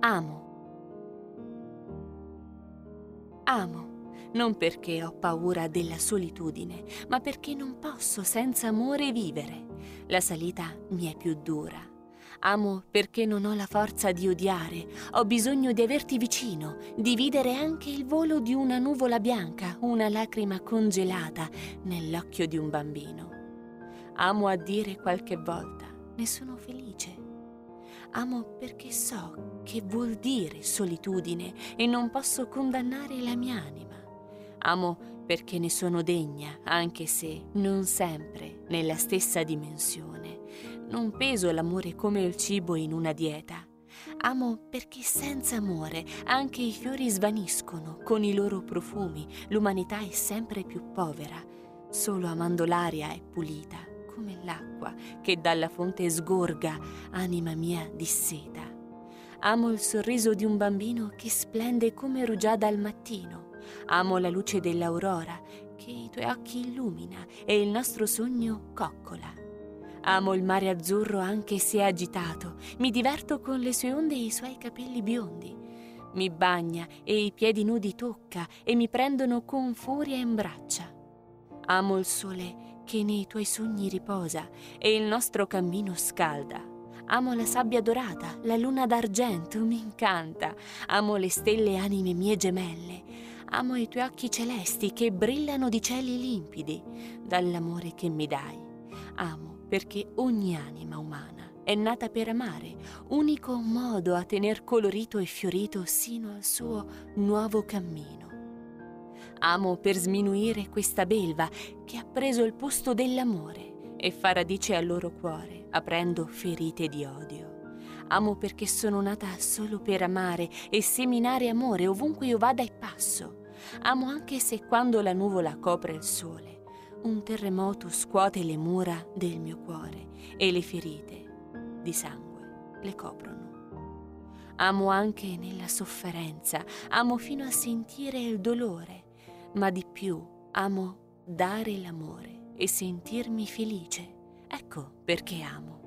Amo. Amo, non perché ho paura della solitudine, ma perché non posso senza amore vivere. La salita mi è più dura. Amo perché non ho la forza di odiare, ho bisogno di averti vicino, dividere anche il volo di una nuvola bianca, una lacrima congelata nell'occhio di un bambino. Amo a dire qualche volta, ne sono felice. Amo perché so che vuol dire solitudine e non posso condannare la mia anima. Amo perché ne sono degna, anche se non sempre nella stessa dimensione. Non peso l'amore come il cibo in una dieta. Amo perché senza amore anche i fiori svaniscono con i loro profumi, l'umanità è sempre più povera. Solo amando l'aria è pulita, come l'acqua che dalla fonte sgorga, anima mia disseta. Amo il sorriso di un bambino che splende come rugiada al mattino. Amo la luce dell'aurora che i tuoi occhi illumina e il nostro sogno coccola. Amo il mare azzurro anche se agitato, mi diverto con le sue onde e i suoi capelli biondi. Mi bagna e i piedi nudi tocca e mi prendono con furia in braccia. Amo il sole che nei tuoi sogni riposa e il nostro cammino scalda. Amo la sabbia dorata, la luna d'argento mi incanta. Amo le stelle anime mie gemelle. Amo i tuoi occhi celesti che brillano di cieli limpidi dall'amore che mi dai. Amo perché ogni anima umana è nata per amare, unico modo a tener colorito e fiorito sino al suo nuovo cammino. Amo per sminuire questa belva che ha preso il posto dell'amore e fa radice al loro cuore, aprendo ferite di odio. Amo perché sono nata solo per amare e seminare amore ovunque io vada e passo. Amo anche se quando la nuvola copre il sole, un terremoto scuote le mura del mio cuore e le ferite di sangue le coprono. Amo anche nella sofferenza, amo fino a sentire il dolore, ma di più amo dare l'amore e sentirmi felice. Ecco perché amo.